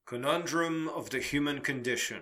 Conundrum of the human condition.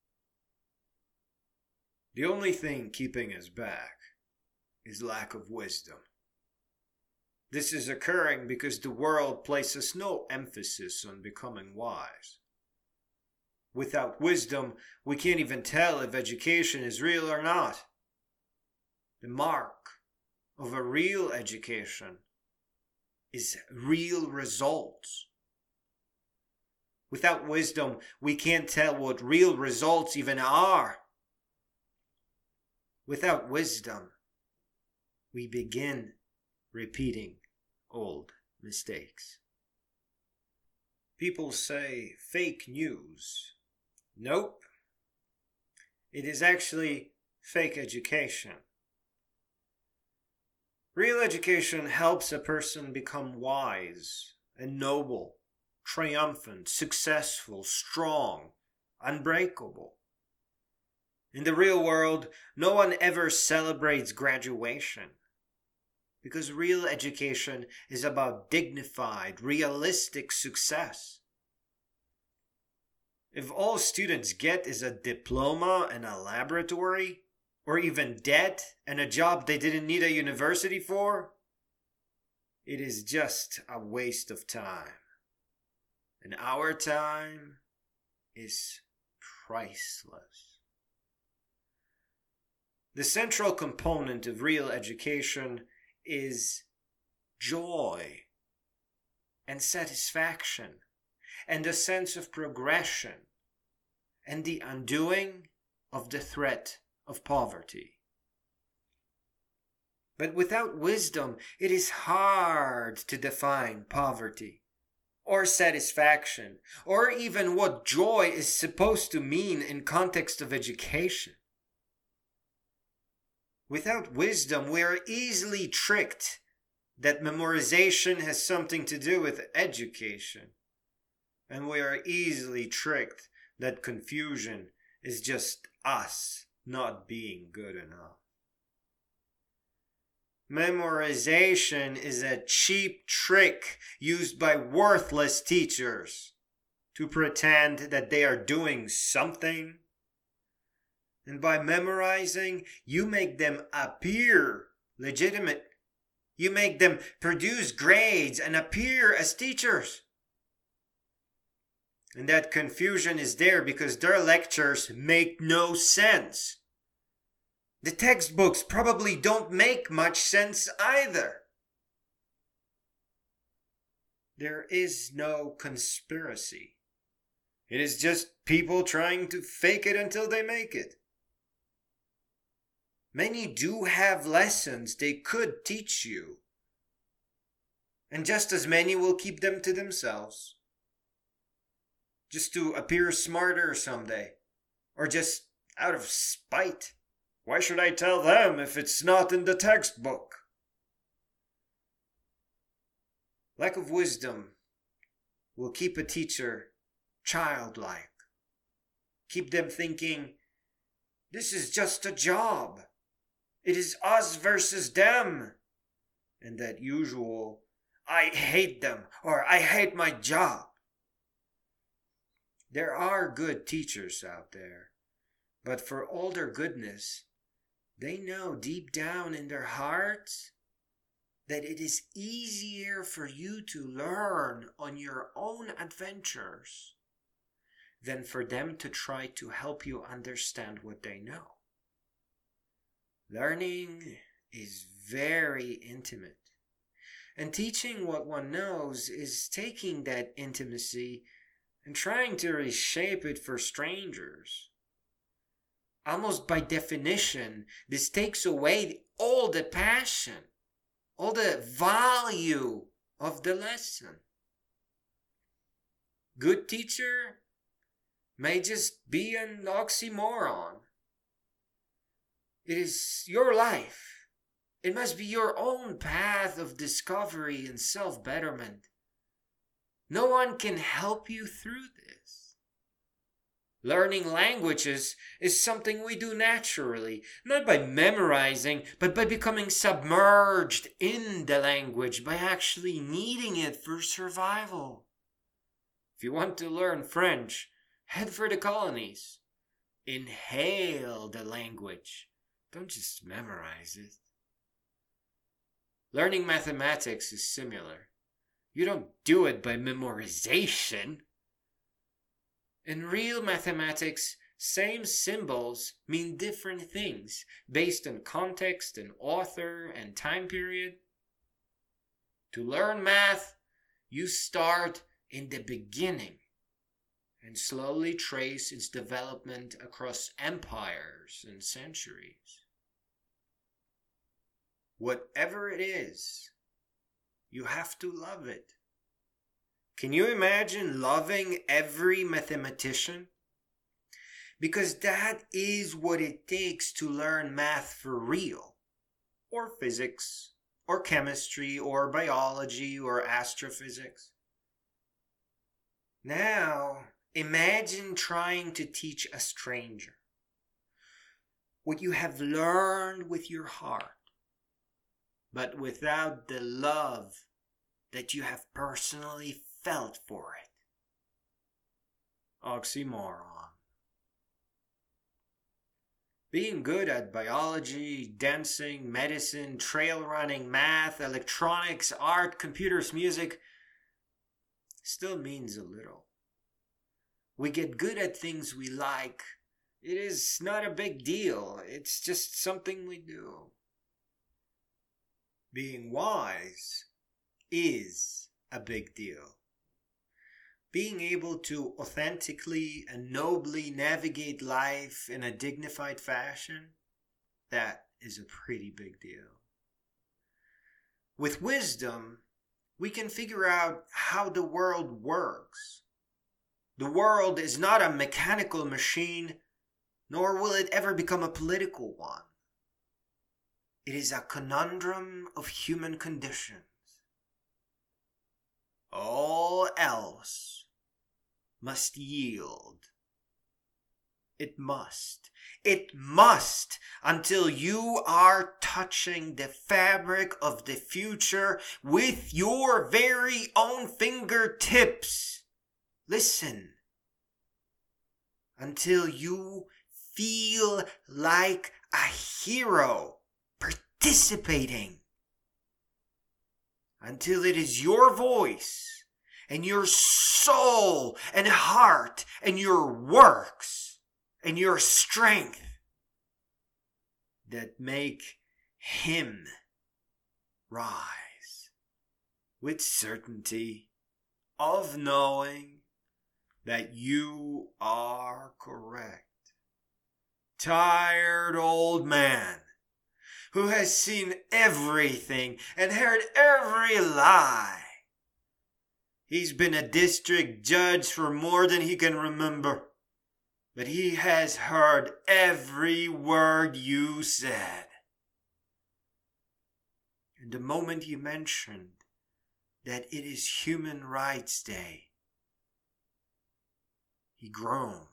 The only thing keeping us back is lack of wisdom. This is occurring because the world places no emphasis on becoming wise. Without wisdom, we can't even tell if education is real or not. The mark of a real education is real results. Without wisdom, we can't tell what real results even are. Without wisdom, we begin repeating old mistakes. People say fake news. Nope. It is actually fake education. Real education helps a person become wise and noble, triumphant, successful, strong, unbreakable. In the real world, no one ever celebrates graduation because real education is about dignified, realistic success. If all students get is a diploma and a laboratory, or even debt and a job they didn't need a university for, it is just a waste of time. And our time is priceless. The central component of real education is joy and satisfaction and a sense of progression and the undoing of the threat of poverty. But without wisdom, it is hard to define poverty or satisfaction or even what joy is supposed to mean in context of education. Without wisdom, we are easily tricked that memorization has something to do with education. And we are easily tricked that confusion is just us not being good enough. Memorization is a cheap trick used by worthless teachers to pretend that they are doing something. And by memorizing, you make them appear legitimate. You make them produce grades and appear as teachers. And that confusion is there because their lectures make no sense. The textbooks probably don't make much sense either. There is no conspiracy. It is just people trying to fake it until they make it. Many do have lessons they could teach you. And just as many will keep them to themselves. Just to appear smarter someday. Or just out of spite. Why should I tell them if it's not in the textbook? Lack of wisdom will keep a teacher childlike. Keep them thinking, this is just a job. It is us versus them. And that usual, I hate them or I hate my job. There are good teachers out there, but for all their goodness, they know deep down in their hearts that it is easier for you to learn on your own adventures than for them to try to help you understand what they know. Learning is very intimate, and teaching what one knows is taking that intimacy and trying to reshape it for strangers. Almost by definition, this takes away all the passion, all the value of the lesson. Good teacher may just be an oxymoron. It is your life. It must be your own path of discovery and self-betterment. No one can help you through this. Learning languages is something we do naturally, not by memorizing, but by becoming submerged in the language, by actually needing it for survival. If you want to learn French, head for the colonies. Inhale the language. Don't just memorize it. Learning mathematics is similar. You don't do it by memorization. In real mathematics, same symbols mean different things based on context and author and time period. To learn math, you start in the beginning and slowly trace its development across empires and centuries. Whatever it is, you have to love it. Can you imagine loving every mathematician? Because that is what it takes to learn math for real, or physics, or chemistry, or biology, or astrophysics. Now, imagine trying to teach a stranger what you have learned with your heart, but without the love that you have personally felt for it. Oxymoron. Being good at biology, dancing, medicine, trail running, math, electronics, art, computers, music still means a little. We get good at things we like. It is not a big deal. It's just something we do. Being wise is a big deal. Being able to authentically and nobly navigate life in a dignified fashion, that is a pretty big deal. With wisdom, we can figure out how the world works. The world is not a mechanical machine, nor will it ever become a political one. It is a conundrum of human conditions. All else must yield. It must. It must, until you are touching the fabric of the future with your very own fingertips. Listen. Until you feel like a hero participating. Until it is your voice and your soul and heart and your works and your strength that make him rise with certainty of knowing that you are correct. Tired old man who has seen everything and heard every lie. He's been a district judge for more than he can remember, but he has heard every word you said. And the moment you mentioned that it is Human Rights Day, he groaned,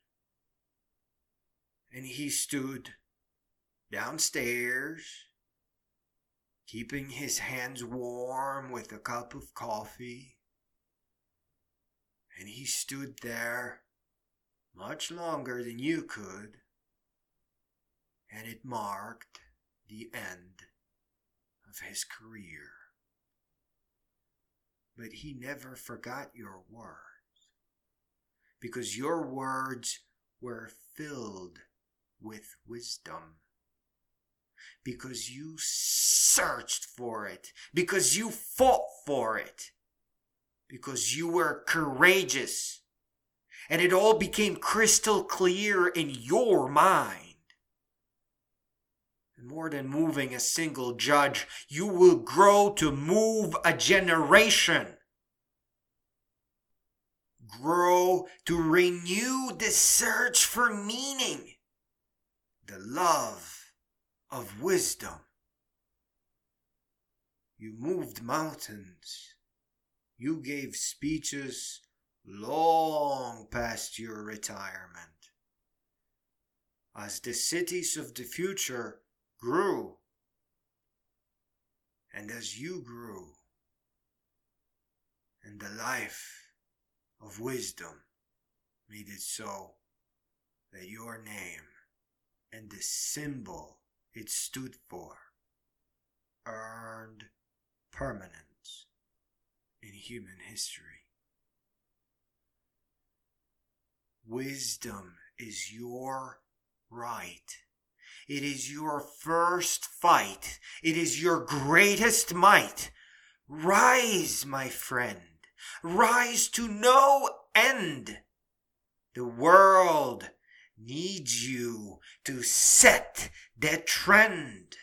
and he stood downstairs, keeping his hands warm with a cup of coffee. And he stood there much longer than you could, and it marked the end of his career. But he never forgot your words, because your words were filled with wisdom. Because you searched for it. Because you fought for it. Because you were courageous. And it all became crystal clear in your mind. And more than moving a single judge, you will grow to move a generation. Grow to renew the search for meaning. The love of wisdom. You moved mountains. You gave speeches long past your retirement. As the cities of the future grew, and as you grew, and the life of wisdom made it so that your name and the symbol it stood for earned permanence in human history. Wisdom is your right. It is your first fight. It is your greatest might. Rise, my friend. Rise to no end. The world needs you to set the trend.